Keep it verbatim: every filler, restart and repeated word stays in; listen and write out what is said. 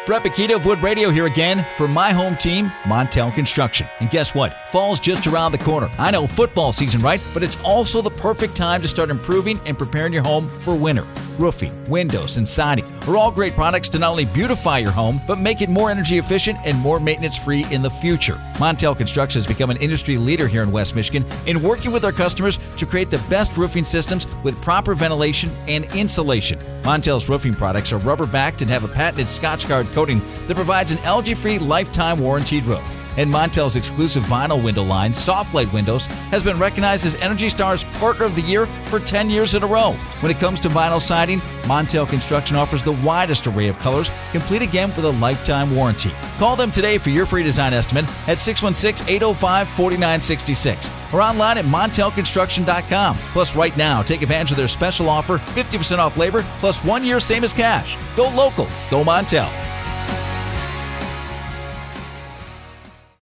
Brett Paquito of Wood Radio here again for my home team, Montel Construction. And guess what? Fall's just around the corner. I know football season, right? But it's also the perfect time to start improving and preparing your home for winter. Roofing, windows, and siding are all great products to not only beautify your home, but make it more energy efficient and more maintenance-free in the future. Montel Construction has become an industry leader here in West Michigan in working with our customers to create the best roofing systems with proper ventilation and insulation. Montel's roofing products are rubber-backed and have a patented Scotch-Guard coating that provides an algae-free lifetime warranted roof. And Montel's exclusive vinyl window line, Softlight Windows, has been recognized as Energy Star's Partner of the Year for ten years in a row. When it comes to vinyl siding, Montel Construction offers the widest array of colors, complete again with a lifetime warranty. Call them today for your free design estimate at six one six, eight oh five, four nine six six or online at montel construction dot com. Plus, right now, take advantage of their special offer, fifty percent off labor, plus one year same as cash. Go local. Go Montel.